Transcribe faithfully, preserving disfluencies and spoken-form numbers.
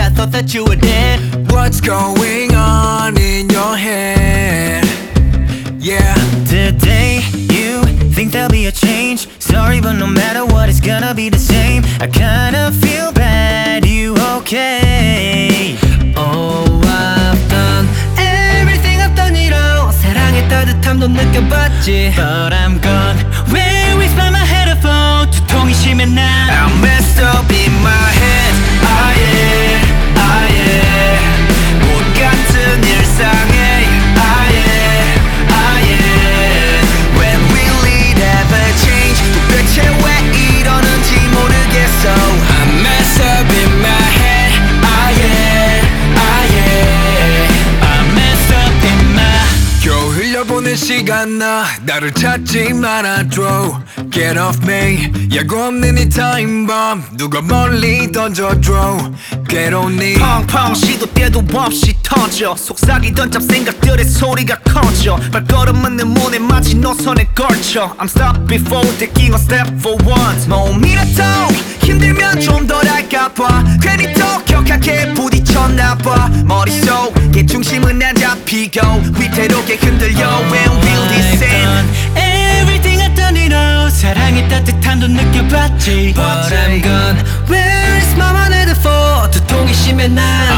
I thought that you were dead. What's going on in your head? Yeah. Today you think there'll be a change. Sorry, but no matter what, it's gonna be the same. I kinda feel bad, you okay? Oh, I've done everything I've done, you know. 사랑의 따뜻함도 느껴봤지. But I'm gone. Where is my headphone? 두통이 심해 난 I'm messed up in my head. Ah yeah, ah yeah. 못 같은 일상에. Ah yeah, ah yeah. When will it ever change? 도대체 왜 이러는지 모르겠어. I'm messed up in my head. Ah yeah, ah yeah. I'm messed up in my. 겨우 흘려보낸 시간 나 나를 찾지 말아줘. Get off me. 예고 없는 이 타임밤 누가 멀리 던져줘. 괴로운 이 펑펑 시도 때도 없이 터져. 속삭이던 잡생각들의 소리가 커져. 발걸음은 내 문에 마치 노선에 걸쳐. I'm stopped before taking a step for once. 몸이라도 힘들면 좀 덜할까봐 괜히 더 격하게 부딪혔나봐. 머릿속에 중심은 안 잡히고 위태롭게 흔들려. When will this end? Everything I've done, you know. 사랑의 따뜻함도 느껴봤지. But I'm gone. Where is my headphone? 두통이 심해 난